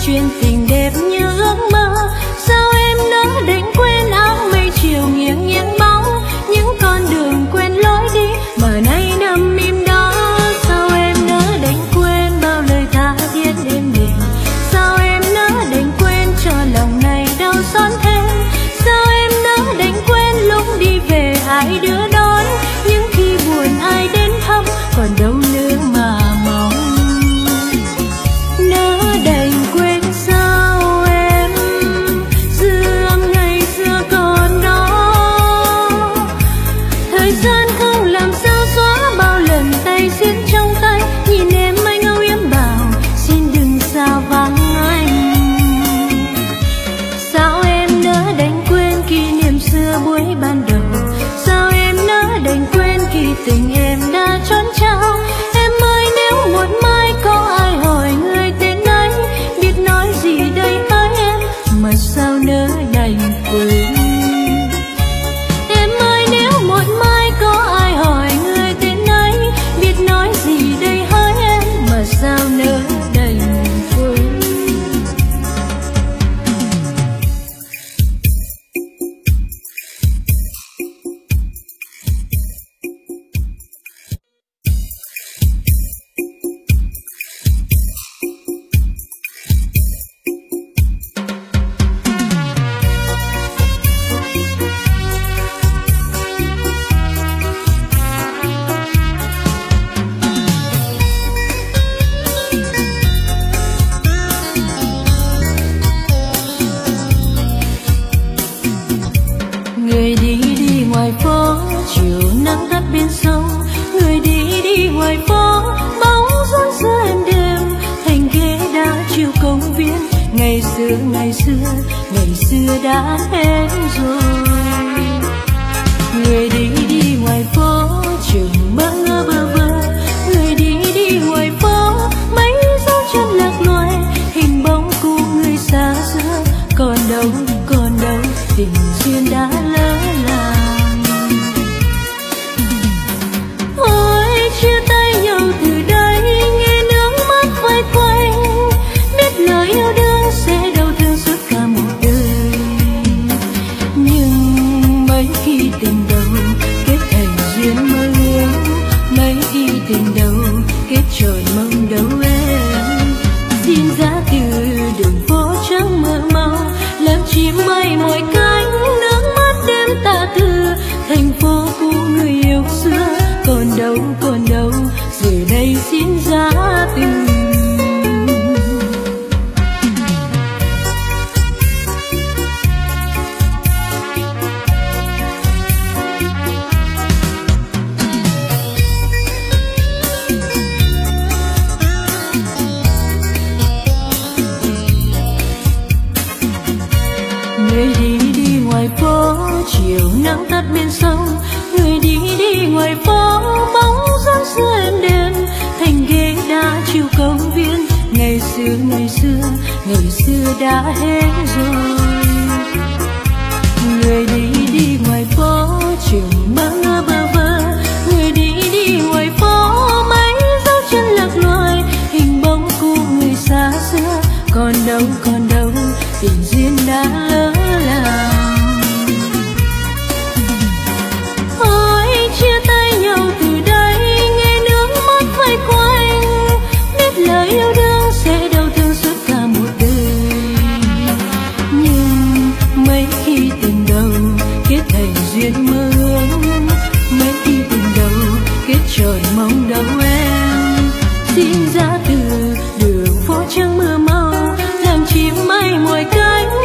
chuyện tình đẹp như ước mơ. Sao em nỡ đành quên áng mây chiều nghiêng nghiêng bóng, những con đường quen lối đi mà nay nằm im đó. Sao em nỡ đành quên bao lời tha thiết êm đềm, sao em nỡ đành quên cho lòng này đau xót thêm. Sao em nỡ đành quên lúc đi về ai đưa đón, những khi buồn ai đến thăm còn đâu nữa mà mong. Nỡ đành quên sao em dư âm ngày xưa còn đó, thời gian không làm sao xóa bao lần tay xiết trong tay. Nhìn em anh âu yếm bảo xin đừng xa vắng anh. Sao em nỡ đành quên kỷ niệm xưa buổi ban đầu, sao em nỡ đành quên kỳ tình em đã trốn trao. Em ơi nếu một mai có ai hỏi người tên ấy, biết nói gì đây hỡi em mà sao nỡ đành quên. Em ơi nếu một mai có ai hỏi người tên ấy, biết nói gì đây hỡi em mà sao nỡ đành quên. Người đi đi ngoài phố chiều nắng tắt bên sông, người đi đi ngoài phố bóng dáng xưa êm đềm thành ghế đá chiều công viên. Ngày xưa ngày xưa ngày xưa đã hết rồi. Người đi đi ngoài phố chiều bơ ngơ bơ vơ, người đi đi ngoài phố mấy dấu chân lạc loài hình bóng của người xa xưa. Còn đâu tình duyên đã lỡ làng. Ôi chia tay nhau từ đây nghe nước mắt vơi quanh, biết lời yêu đương sẽ đau thương suốt cả một đời. Nhưng mấy khi tình đầu kết thành duyên mơ ước, mấy khi tình đầu kết tròn mong đâu em. Xin ra từ đường phố trắng mơ màu làm chim bay mọi cánh, nước mắt đêm tạ từ thành phố của người yêu xưa. Còn đâu giờ đây xin ra từ. Người đi đi ngoài phố chiều nắng tắt bên sông, người đi đi ngoài phố bóng dáng xưa êm đềm thành ghế đá chiều công viên. Ngày xưa đã hết rồi. Người đi đi ngoài phố chiều bơ ngơ bơ vơ, người đi đi ngoài phố mấy dấu chân lạc loài hình bóng của người xa xưa. Còn đâu tình duyên đã lỡ làng. Ôi chia tay nhau từ đây nghe nước mắt vơi quanh, biết lời yêu đương sẽ đau thương suốt cả một đời. Nhưng mấy khi tình đầu kết thành duyên mơ ước, mấy khi tình đầu kết tròn mong đâu em. Xin ra từ đường phố trắng mưa màu làm chim bay mọi cánh,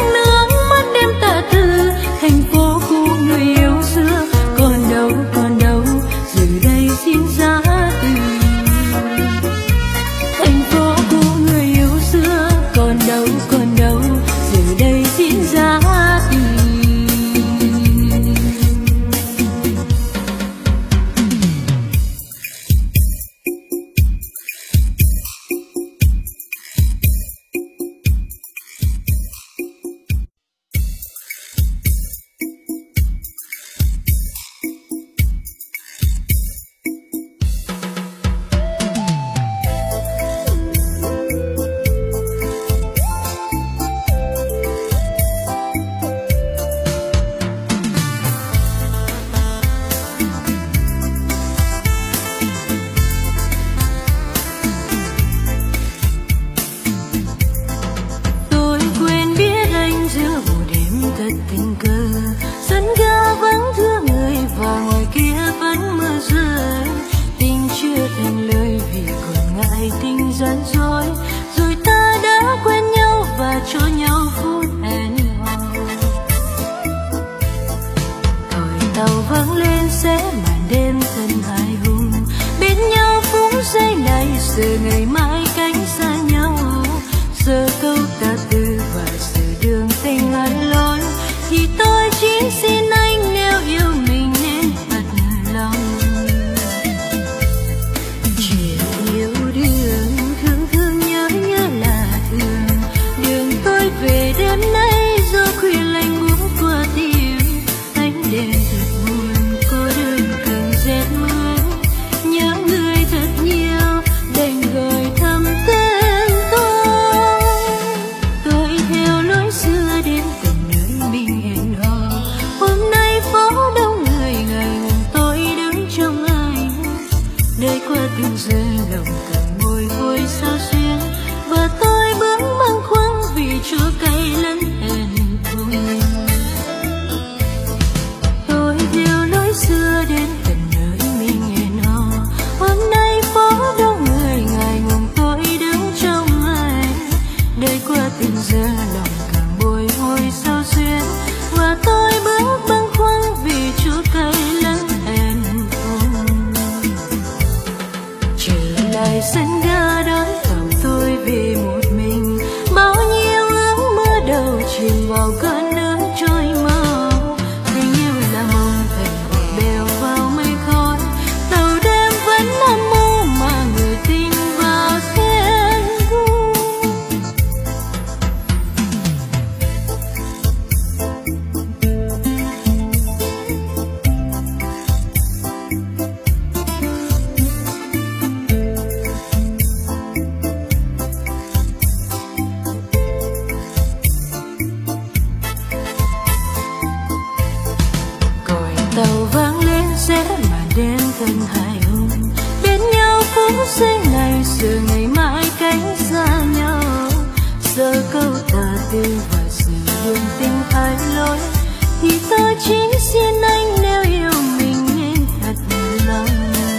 tư và sự đường tình thay lối, thì tôi chỉ xin anh nếu yêu mình nên thật lòng.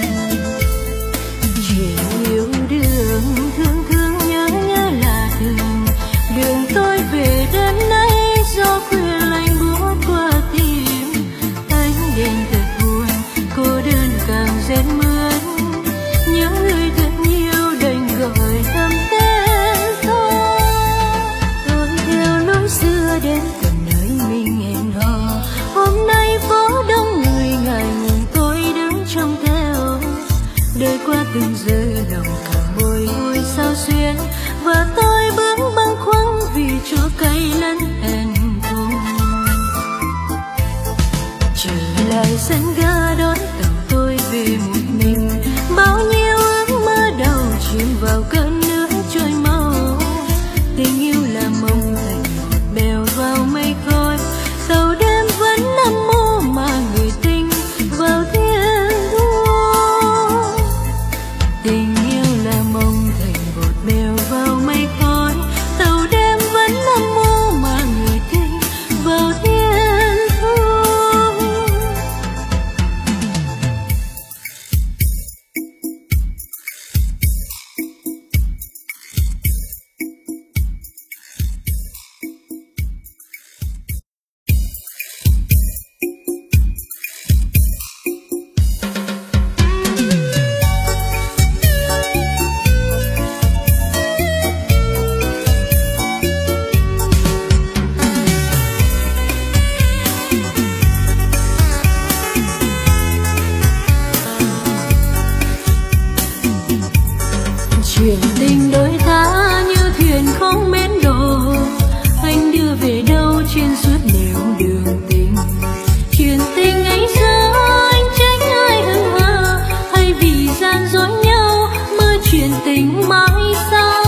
Chuyện yêu đương thương thương nhớ nhớ là thường, đường tôi về đêm nay gió khuya lạnh buốt qua tim. Ánh đèn thật buồn, cô đơn càng rét mướt, nhớ người thật nhiều đành gọi thầm tên thôi. Tôi theo lối xưa đến tận nơi mình hẹn hò, hôm nay phố đông người ngại ngùng tôi đứng trông theo. Đời qua từng giờ lòng càng bồi hồi sao xuyên, và tôi bước bâng khuâng vì chỗ cay lẫn hẹn thù. Trở lại sân ga đón tàu tôi về một mình, bao nhiêu ước mơ đầu chìm vào cơn nước trôi mau. Tình yêu là mộng thành một bèo vào mây khói, tàu đêm vẫn âm mưu mà người tình vào thiên thu. Tình yêu là mộng thành một bèo vào mây khói, tàu đêm vẫn âm mưu mà người tình vào thiên thu. Chuyện tình đôi ta như thuyền không bến đò, anh đưa về đâu trên suốt nẻo đường tình. Chuyện tình ấy xưa anh tránh ai hững hờ, hay vì gian dối nhau mơ chuyện tình mãi sau.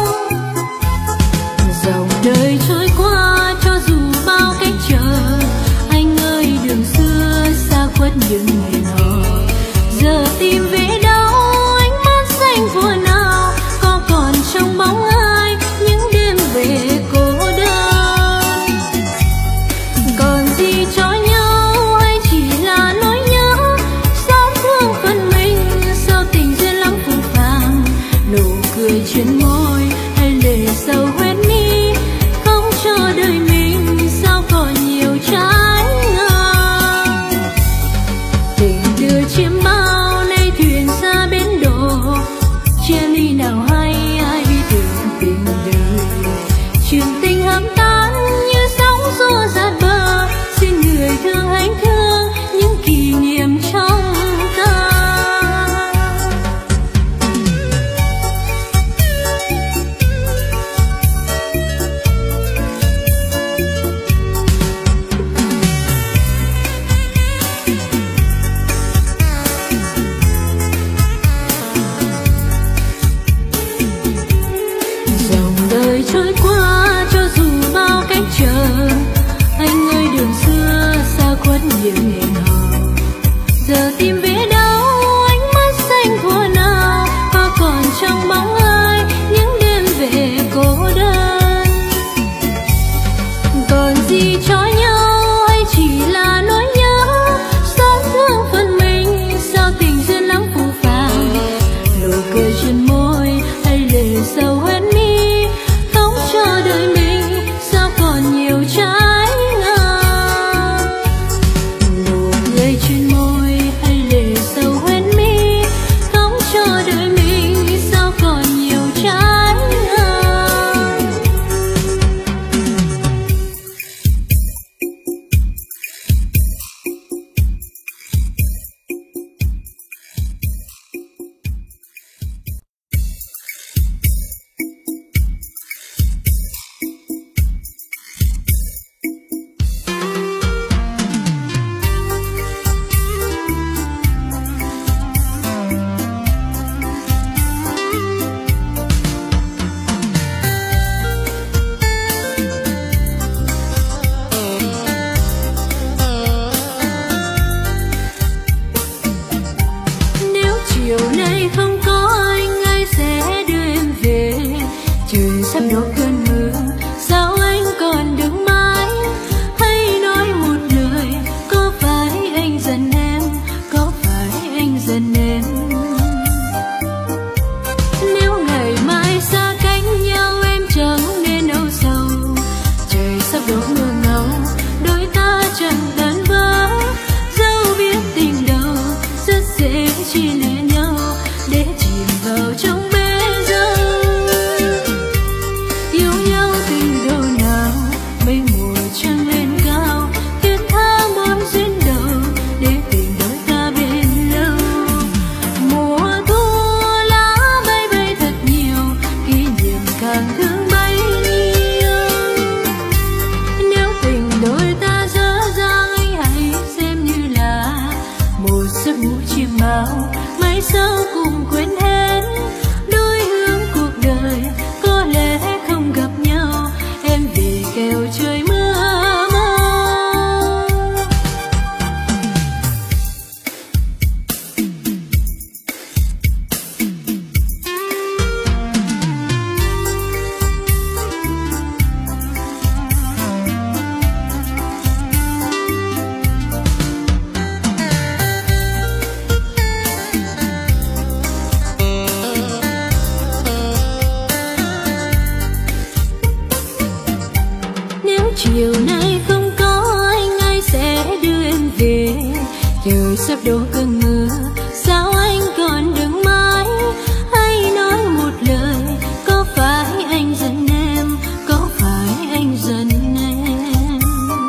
Dòng đời trôi qua cho dù bao cách chờ, anh ơi đường xưa xa khuất những hẹn hò. Giờ tìm về đâu ánh mắt xanh của nào, có còn trong bóng ai những đêm về cô đơn. Còn gì cho nhau hay chỉ là nỗi nhớ, xót thương phần mình sao tình duyên lắm phũ phàng. Nụ cười trên môi hay lệ sầu hoen mi, không cho đời mình sao còn nhiều trái ngang. Tình đưa chiếm bao nay thuyền xa bến đò, chia ly nào hay ai biết được tình đời. Chuyện tình hám tan như sóng xô dạt bờ, xin người thương hãy thương những kỷ niệm trong ta. Dòng đời trôi qua cho dù bao cách chờ, anh ơi đường xưa xa khuất những hẹn hò. Giờ tìm về đâu ánh mắt xanh của nào, có còn trong bóng ai những đêm về cô đơn. Còn gì cho nhau hay chỉ là nỗi nhớ, xót thương phần mình sao tình duyên lắm phũ phàng. Nụ cười trên môi hay lệ sầu hoen mi, không cho đời mình sao còn nhiều trái ngang. Nụ cười trên môi hay lệ sầu hoen mi, không cho đời mình sao còn nhiều trái ngang. sắp đổ cơn mưa sao anh càng thương bấy nhiêu. Nếu tình đôi ta dở dang ấy hãy xem như là một giấc ngủ chiêm bao, mai sau cùng quên hết đôi hướng cuộc đời. Có lẽ không gặp nhau em vì kẻo trời mưa. Chiều nay không có anh, ai sẽ đưa em về? Trời sắp đổ cơn mưa, sao anh còn đứng mãi? Hãy nói một lời, có phải anh giận em? Có phải anh giận em?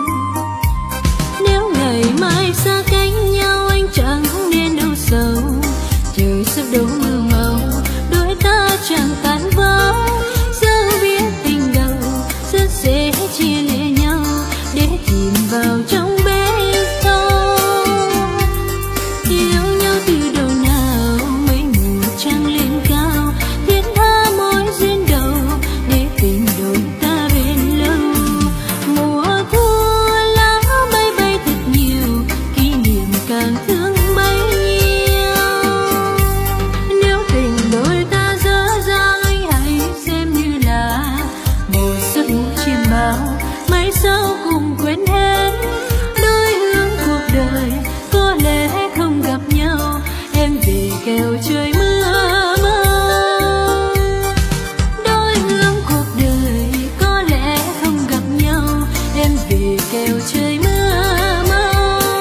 Nếu ngày mai xa cách nhau anh chẳng nên âu sầu. Trời sắp đổ mưa màu, đôi ta chẳng tan vỡ. Dẫu biết tình đầu rất dễ chia lìa để chìm vào trong bể sâu. Yêu nhau từ đầu nào mấy mùa trăng lên cao, thiết tha mối duyên đầu để tình đôi ta bền lâu. Mùa thu lá bay bay thật nhiều, kỷ niệm càng thương bấy nhiêu. Nếu tình đôi ta dở dang ấy hãy xem như là một giấc ngủ chiêm bao, mai sau cùng quên hết đôi hướng cuộc đời. Có lẽ không gặp nhau em vì kẻo trời mưa mơ. Đôi hướng cuộc đời có lẽ không gặp nhau em vì kẻo trời mưa mơ.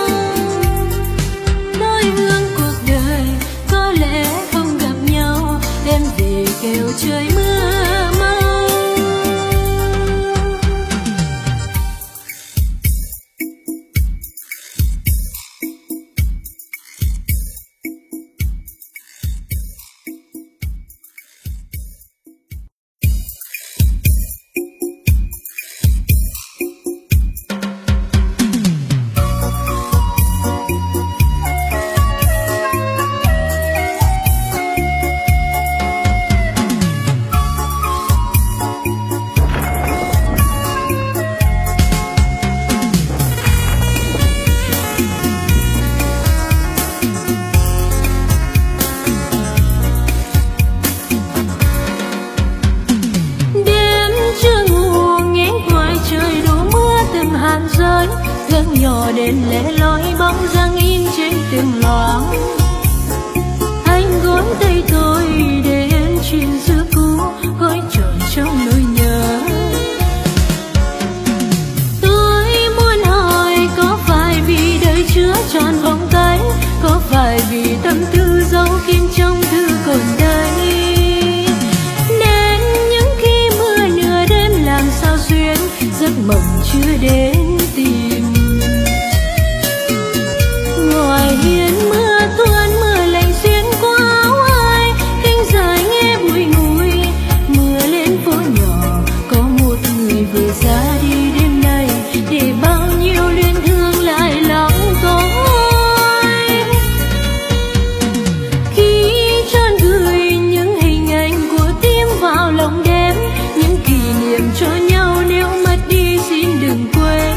Đôi hướng cuộc đời có lẽ không gặp nhau em vì kẻo trời mưa mơ. Gương nhỏ đến lẻ loi bóng dáng in trên từng loáng. Anh gối tay tôi để em chuyện xưa cũ gói trọn trong nỗi nhớ. Tôi muốn hỏi có phải vì đời chứa tròn vòng tay, có phải vì tâm tư dấu kín trong thư còn đây, nên những khi mưa nửa đêm làm sao xuyên giấc mộng chưa đến tìm. Ngoài hiên mưa tuôn mưa lạnh xuyên qua áo ai, cánh dài nghe bụi ngùi. Mưa lên phố nhỏ có một người vừa ra đi đêm nay, để bao nhiêu luyến thương lại lòng tôi. Khi tròn gửi những hình ảnh của tim vào lòng đêm, những kỷ niệm cho nhau nếu mất đi xin đừng quên.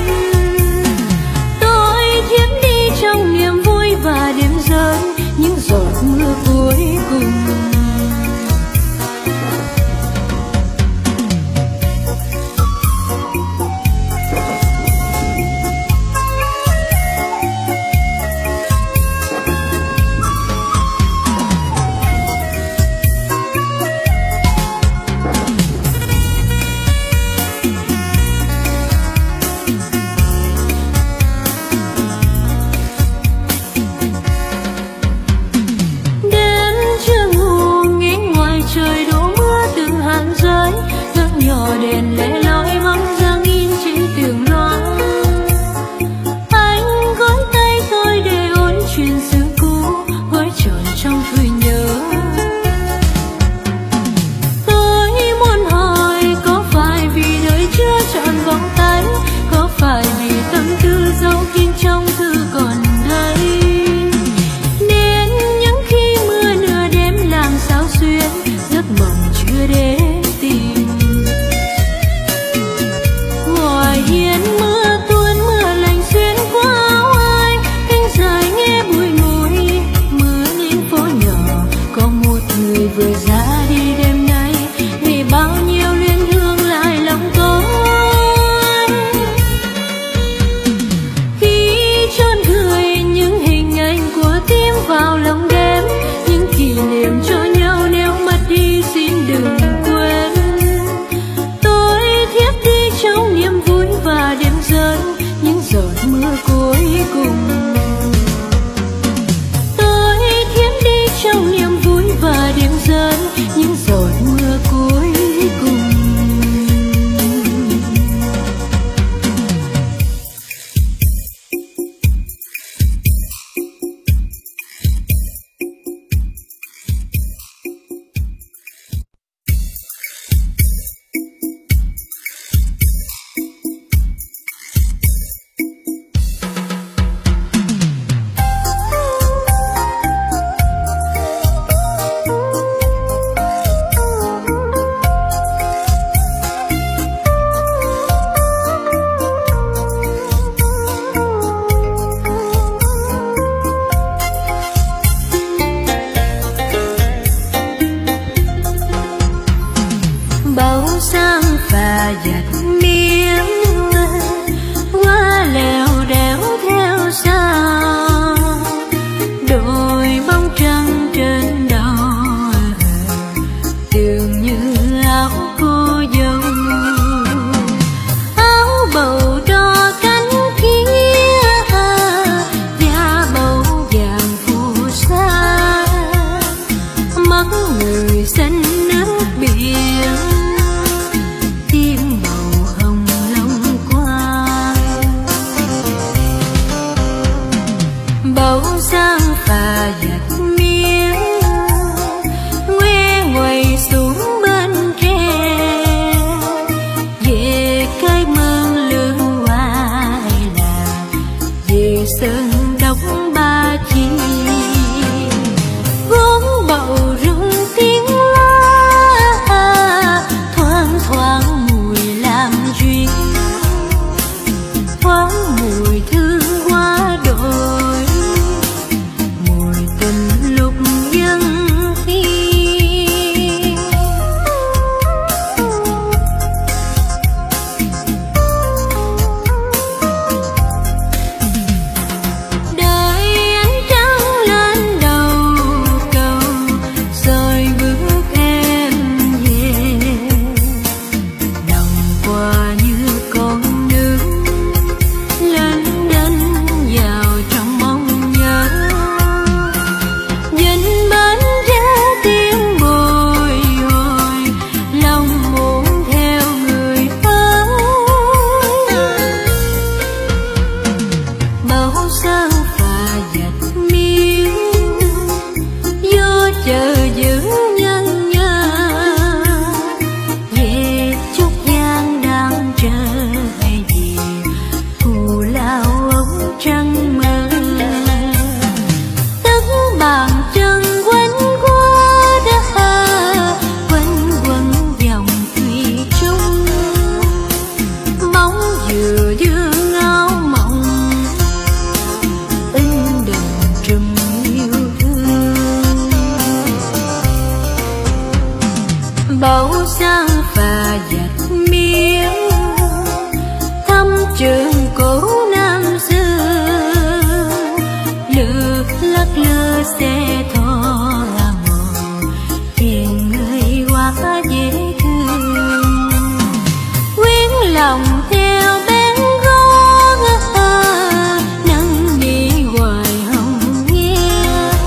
trường cũ năm xưa, lướt lắc lơ xe thọ mòn, hiền người quá dễ thương. Quyến lòng theo bén gót nâng đi hoài hồng nghe,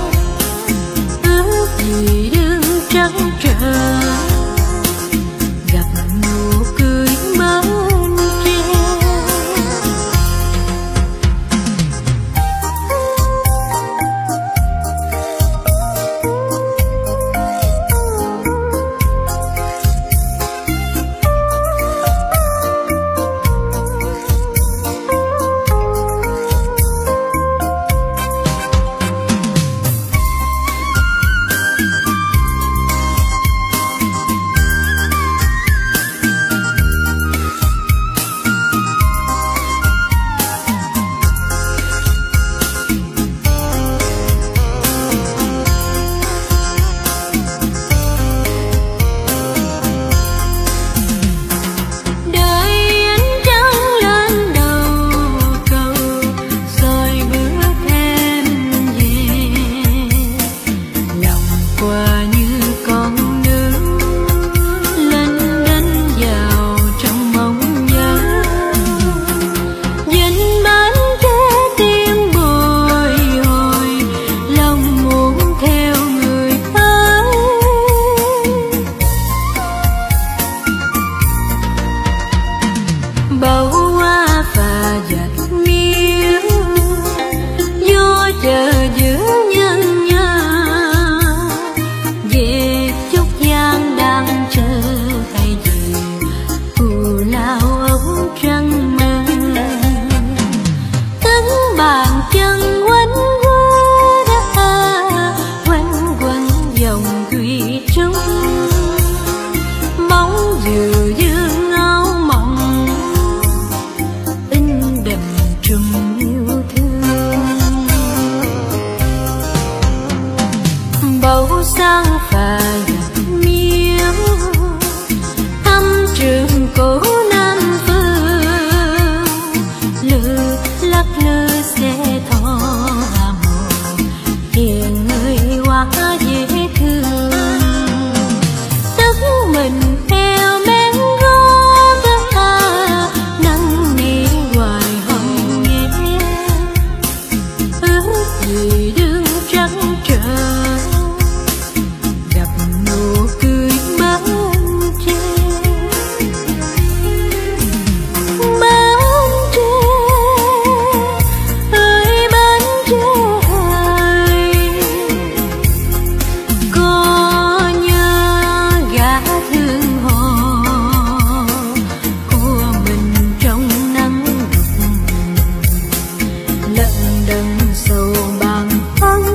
ước gì đương trắng trở gặp nụ cười bến tre. Bầu hoa và dệt miêu gió chờ giữa nhân nhớ, về chúc giang đang chờ hay gì phù lao ống trăng mơ. Tấn bàn chân quanh quanh quanh dòng thủy trung, bóng dừa dương áo mộng trùng yêu thương. Bầu sang phà dệt miêu thăm trường cũ Nam Phương, lướt lắc lơ xe thọ mòn, hiền người quá dễ thương. Tức mình theo bén gót nâng đi hoài hồng nghe, ước gì đương trắng trở gặp nụ cười bến tre. Bến tre ơi bến tre ơi, có nhớ gã thương hò của mình trong nắng đục, lận đận sầu bàng thân.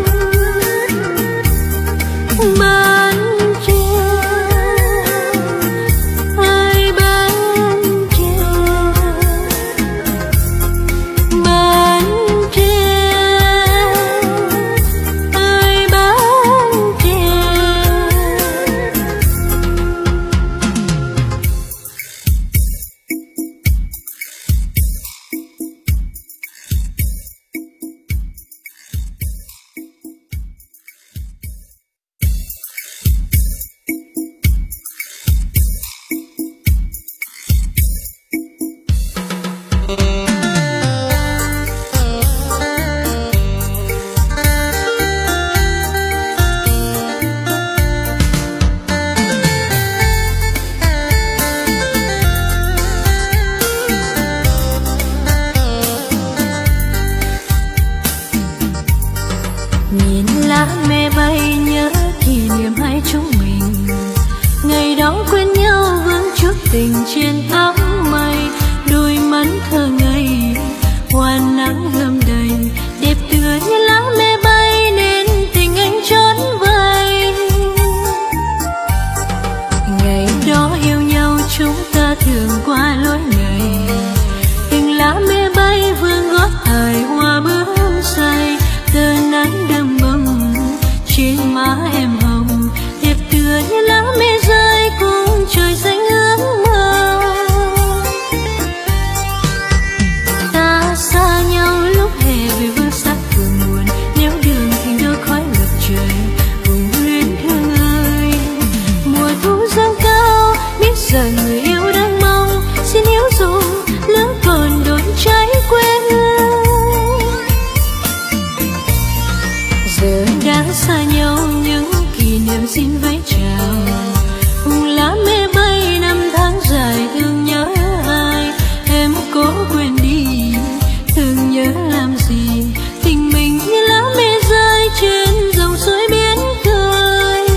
Bến tre ơi bến tre, bến tre ơi bến tre. Nhìn lá me bay nhớ kỷ niệm hai chúng mình, ngày đó quên nhau vương chút tình trên áo mây. Đôi mắt thơ ngây hoa nắng gươm đầy, đẹp tựa như lá me bay nên tình anh trốn vây. Ngày đó yêu nhau chúng ta thường qua lối này, từng lá me bay vương gót thời hoa bướm say. Tờ nắng đơm bông trên má em hồng, đẹp tựa như lá me rơi cùng trời xanh ước mơ. dùng lửa còn đốt cháy quê hương. Giờ đã xa nhau những kỷ niệm xin vẫy chào, cùng lá mê bay năm tháng dài thương nhớ ai. Em có quên đi thương nhớ làm gì, tình mình như lá mê rơi trên dòng suối biển khơi.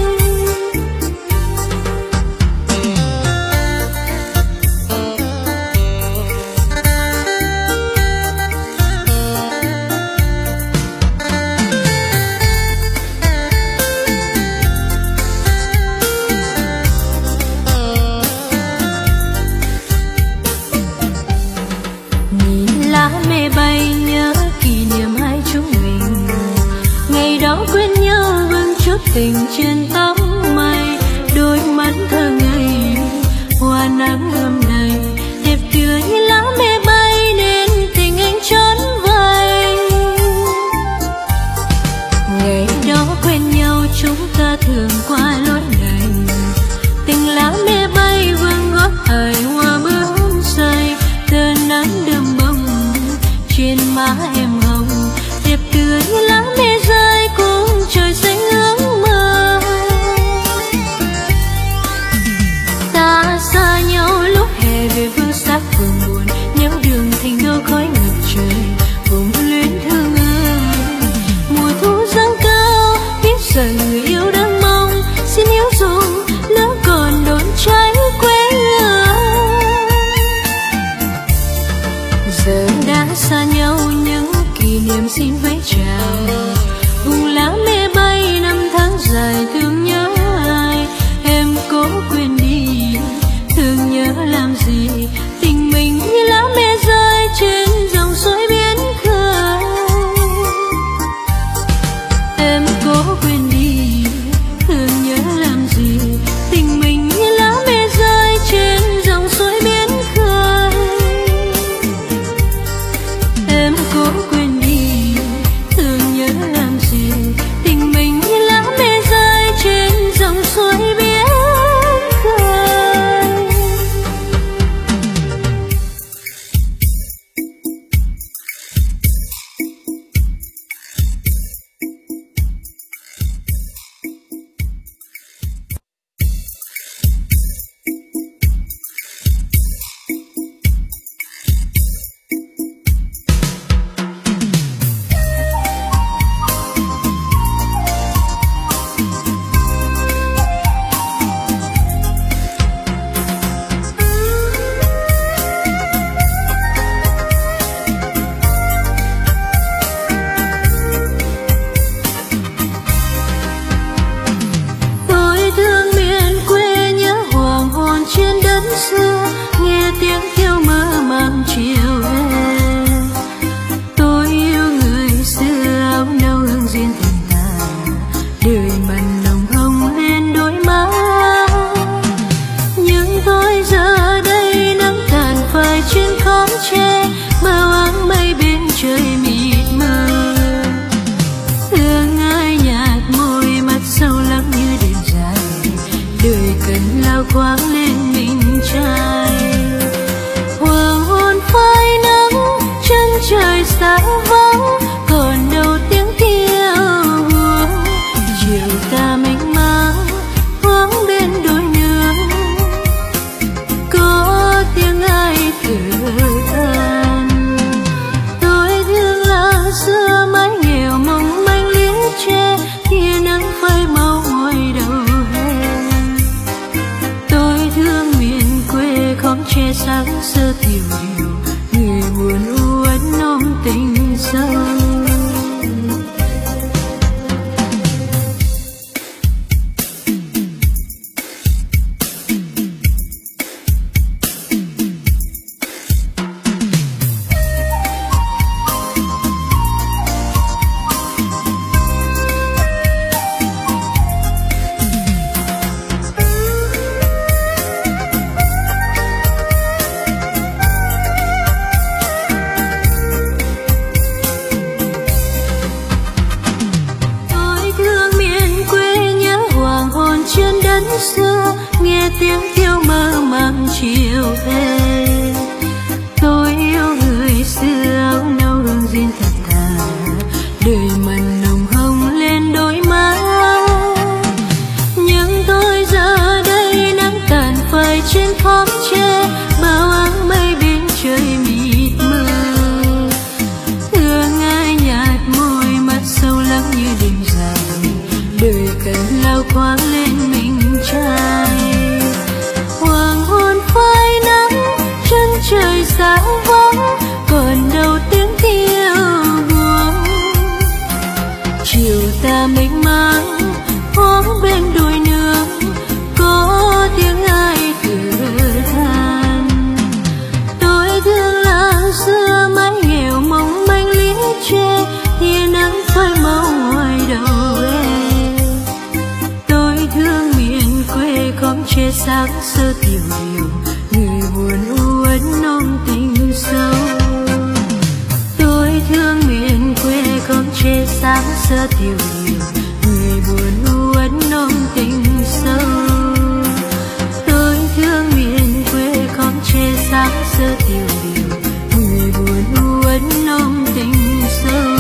Nhìn lá mê bay nhớ kỷ niệm hai chúng mình, ngày đó quên nhau vương chút tình trên tóc mây. Đôi mắt thơ ngây hoa nắng ươm đầy, đẹp tươi như lá mê bay nên tình anh trốn vây. Ngày đó quen nhau chúng ta thường qua lối này, tình lá mê bay vương gót hài hoa bướm say. Tờ nắng đơm bông trên má em hồng, đẹp tươi như lá mê rơi cùng trời xanh ước mơ. Ta xa nhau lúc hè về phương xa phường buồn, nếu đường thành đô khói ngập trời vùng luyến thương ơi. Mùa thu dâng cao biết rằng người yêu đang mong, xin yêu dùng lửa còn đốt cháy quê hương. Giờ đã xa nhau những kỷ niệm xin vẫy chào, vùng lá mê bay năm tháng dài thương nhớ ai. Em có quên đi thương nhớ làm gì, tình mình như lá mê rơi trên dòng suối biển khơi. Em có quên đi thương nhớ làm gì, tình mình như lá mê rơi trên dòng suối biển khơi. Em có quên đi thương nhớ làm gì, tình mình như lá mê rơi trên dòng suối biển khơi. Tôi thương miền quê nhớ hoàng hôn trên đất xưa, nghe tiếng kêu mơ màng chiều hè. Tôi yêu người xưa áo nâu hương duyên tình ta, đời mặn nồng hồng lên đôi má. Nhưng tôi giờ đây nắng tàn phai trên khóm tre, bao áng mây bên trời mịt mờ. Thương ai nhạt môi mắt sâu lắng như đêm dài, đời cần lao khoáng lên mình trai. Hoàng hôn phai nắng chân trời xa vắng, còn đâu tiếng kêu buồn. Chiều ta mênh mang thoáng bên đôi nương, có tiếng ai thở than. Tôi thương làng xưa mái nghèo mong manh liếc tre, tia nắng phai màu ngoài đầu hè. Tôi thương miền quê khóm tre sáng sơ thiểu điều, người buồn uất ôm tình sâu. xưa nghe tiếng kêu mơ màng chiều về. khóm tre, bao áng mây bên trời mịt mờ. Thương ai nhạt môi mắt sâu lắng như đêm dài, đời cần lao khoáng lên mình trai. Hoàng hôn phai nắng chân trời sáng vắng, còn đâu tiếng yêu buồn. Chiều ta mênh mang hoang bên đồi nương, có tiếng ai thở than. Tôi thương làng xưa mái nghèo mong manh lý tre, tia nắng phai màu ngoài đầu em. Tôi thương miền quê khóm tre sáng sơ tiểu điều, người buồn u uất nông tình sâu. Tôi thương miền quê khóm tre sáng sơ tiểu điều, người buồn u uất nông tình sâu. Tôi thương miền quê khóm tre sáng sơ tiểu điều, người buồn u uất nông tình sâu.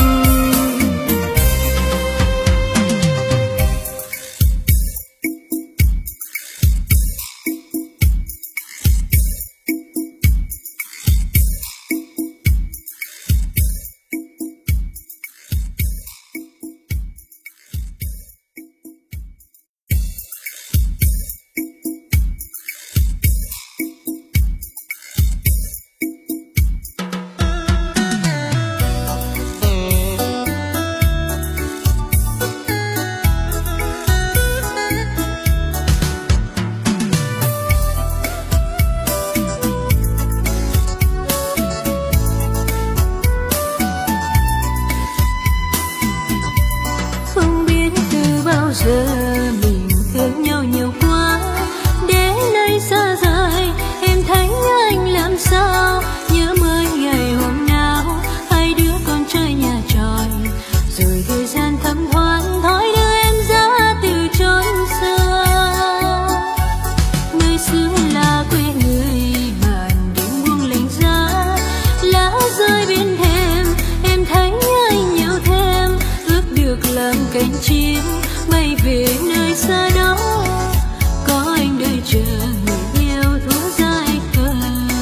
Giờ mình thương nhau nhiều quá, đến nay xa rời em thấy anh làm sao. Nhớ mới ngày hôm nào hai đứa con chơi nhà tròi, rồi thời gian thấm thoáng thói đưa em ra từ chốn xưa. Nơi xưa là quê người màn đêm buông lạnh giá, lá rơi bên thềm em thấy anh nhiều thêm. Ước được làm cánh chim bay về nơi xa đó, có anh đợi chờ người yêu thú dại khờ.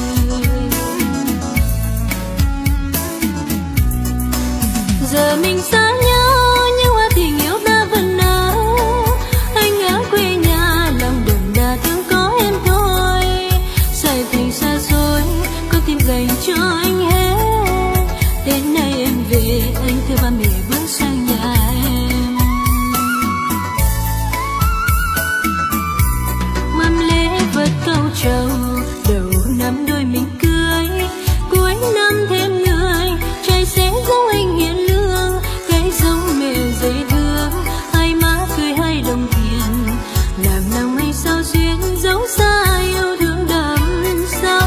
Giờ mình xa nhau nhưng hoa tình yêu ta vẫn nở. Anh ở quê nhà lòng đậm đà thương có em thôi. Dài thành xa xôi con tim dành cho anh hết. Đến nay em về anh thưa ba mẹ bước sang nhà em. Câu trầu đầu năm đôi mình cưới, cuối năm thêm người trai sẽ giống anh hiền lương, gái giống mèo dễ thương, hai má cười hai đồng tiền, làm lòng hay sao duyên dấu xa yêu thương đậm sâu.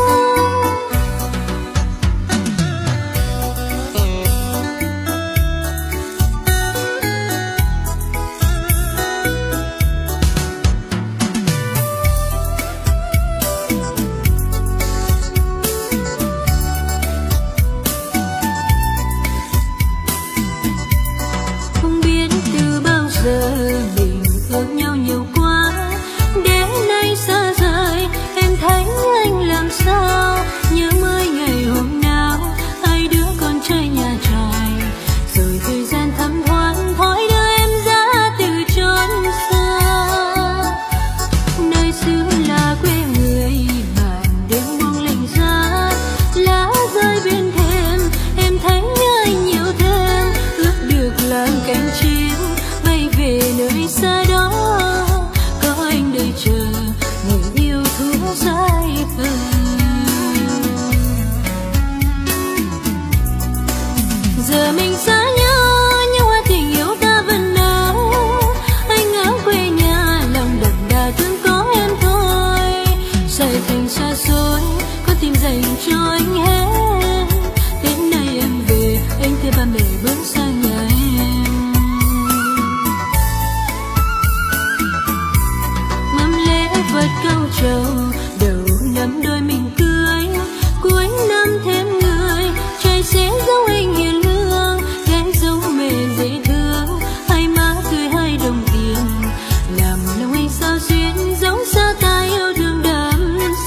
Mình thương nhau nhiều quá, đến nay xa rời em thấy anh làm sao. Nhớ mới ngày hôm nào hai đứa con chơi nhà tròi, rồi thời gian thấm thoáng thói đưa em ra từ chốn xa. Nơi xưa là quê người màn đêm buông lạnh giá, lá rơi bên thềm em thấy anh nhiều thêm. Ước được làm cánh chim bay về nơi xa đó, có anh đợi chờ người yêu thú dại khờ. Giờ mình xa nhau nhưng hoa tình yêu ta vẫn nở. Anh ở quê nhà lòng đậm đà thương có em thôi. Dài thành xa xôi con tim dành cho anh hết. Đến nay em về anh thưa ba mẹ bước sang nhà em. Vật câu trầu đầu năm đôi mình cưới, cuối năm thêm người trai sẽ giống anh hiền lương, gái giống mềm dễ thương, hai má cười hai đồng tiền, làm lòng anh sao duyên giống xa ta yêu thương đậm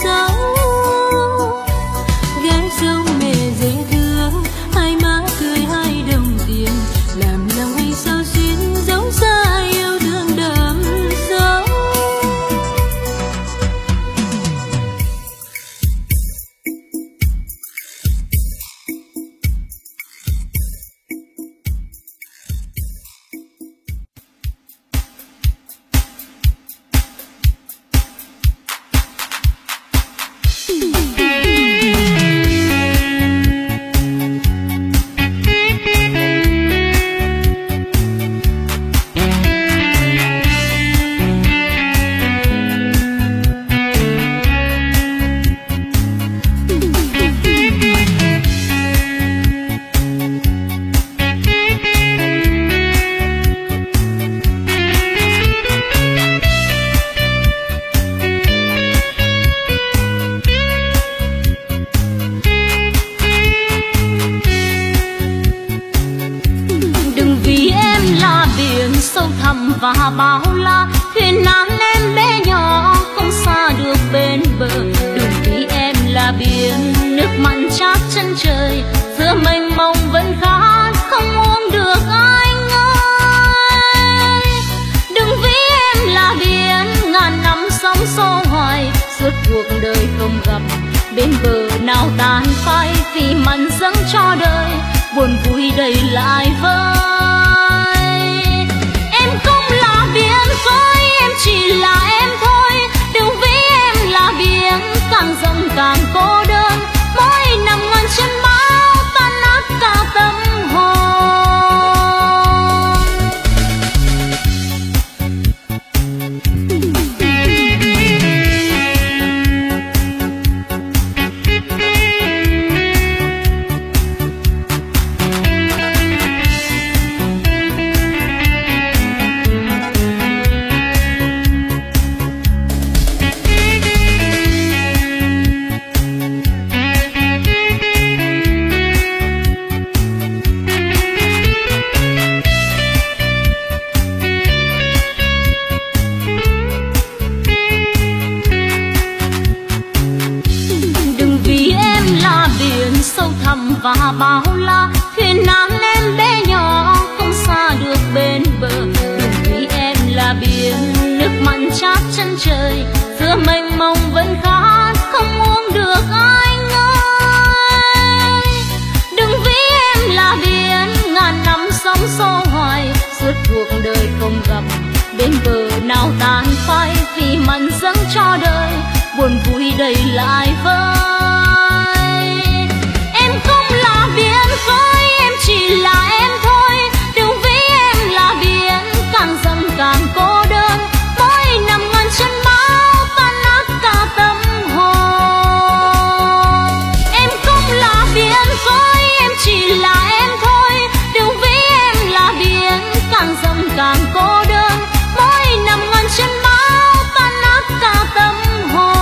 thẳm và bao la, thuyền nan em bé nhỏ không xa được bên bờ. Đừng vì em là biển, nước mặn chát chân trời, giữa mênh mông vẫn khát không uống được anh ơi. Đừng vì em là biển, ngàn năm sóng xô hoài, suốt cuộc đời không gặp bên bờ nào tan phai, vì mặn dâng cho đời buồn vui đầy lại vơi. Em không là biển khơi, em chỉ là em thôi. Đừng vì em là biển, càng rộng càng cô đơn, mỗi nằm ngàn chân bão tan nát cả tâm hồn. Sâu thẳm và bao la, thuyền nan em bé nhỏ không xa được bên bờ. Đừng vì em là biển, nước mặn chát chân trời, giữa mênh mông vẫn khát không uống được anh ơi. Đừng vì em là biển, ngàn năm sóng xô hoài, suốt cuộc đời không gặp bên bờ nào tan phai, vì mặn dâng cho đời buồn vui đầy lại vơi. Biển khơi, em chỉ là em thôi. Đừng vì em là biển, càng dần càng cô đơn, mỗi nằm ngàn chân bão tan nát cả tâm hồn. Em không là biển khơi, em chỉ là em thôi. Đừng vì em là biển, càng dần càng cô đơn, mỗi nằm ngàn chân bão tan nát cả tâm hồn.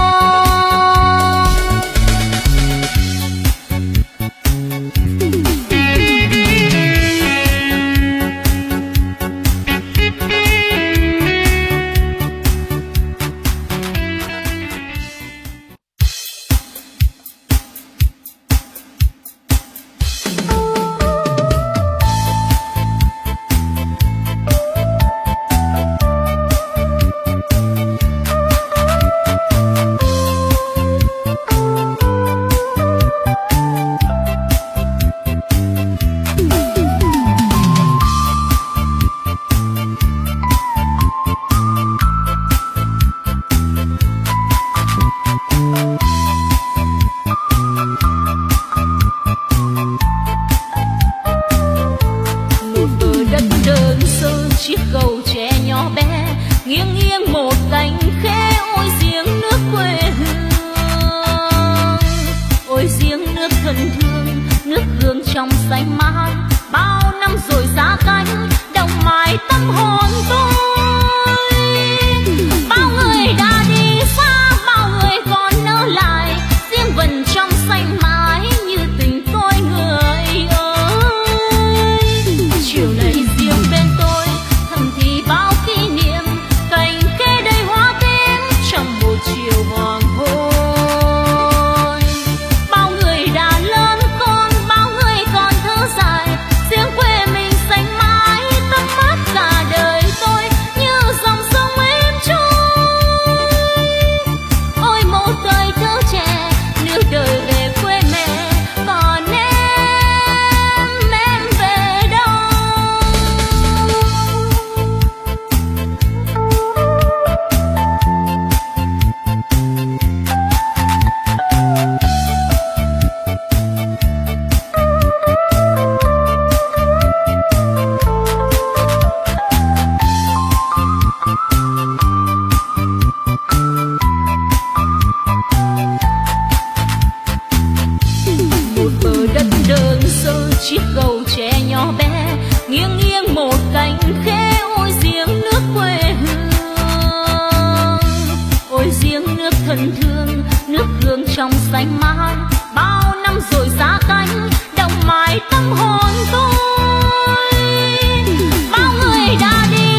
thân thương, nước gương trong xanh mát, bao năm rồi giá cánh đồng mãi tâm hồn tôi. Bao người đã đi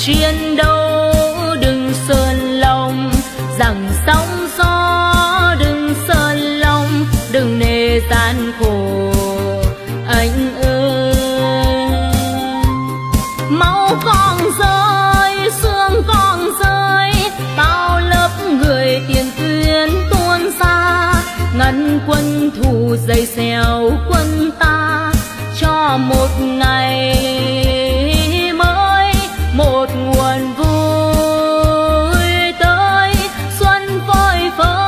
chiến đấu đừng sơn lòng, rằng sóng gió đừng sơn lòng, đừng nề gian khổ anh ơi. Máu con rơi, xương con rơi, bao lớp người tiền tuyến tuôn ra, ngăn quân thù dày xéo quân ta cho một ngày mới, một nguồn vui tới xuân phơi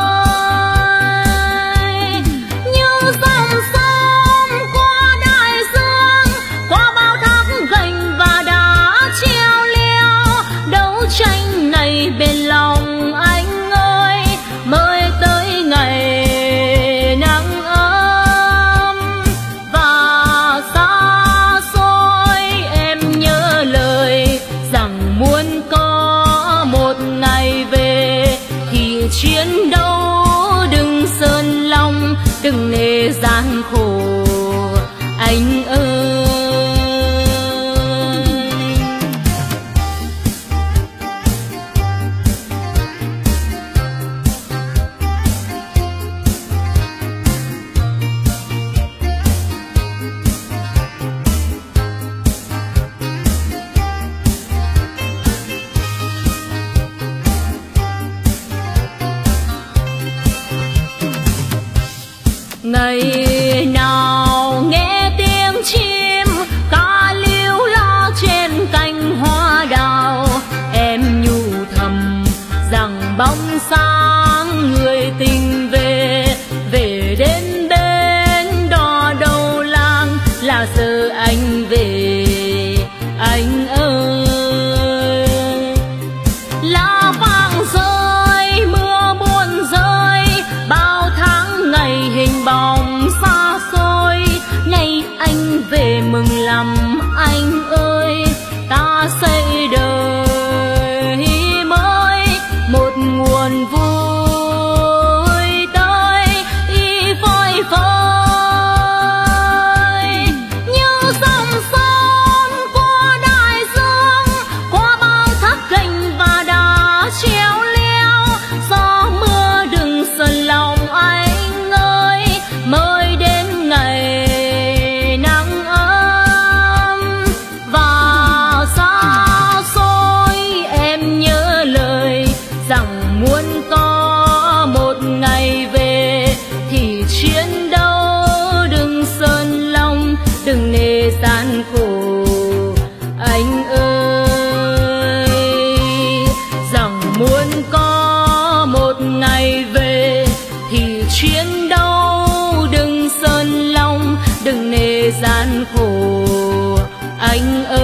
phới. Như dòng sông qua đại dương, qua bao thác gành và đá treo leo, đấu tranh này bền lòng anh ơi, mới tới ngày nắng ấm. Và xa xôi em nhớ lời rằng muốn có một ngày về, thì chiến đấu đừng sơn lòng, đừng nề gian khổ anh ơi. Ngày nào nghe tiếng chim ca líu lo trên cành hoa đào, em nhu thầm rằng bóng sáng người tình về, về đến bến đò đầu làng là giờ anh về anh ơi. Lá vàng rơi, mưa buồn rơi, bao tháng ngày hình bóng xa xôi, nay anh về mừng lắm anh ơi, ta xây đời mới, một nguồn vui tới y phơi phới. Như dòng sông qua đại dương, qua bao thác gành và đá treo leo, gió mưa đừng sơn lòng anh ơi, mới đến ngày nắng ấm. Và xa xôi em nhớ lời rằng muốn có một ngày về, thì chiến đấu đừng sơn lòng, đừng nề gian khổ anh ơi. Rằng muốn có một ngày về, thì chiến đấu đừng sơn lòng, đừng nề gian khổ anh ơi.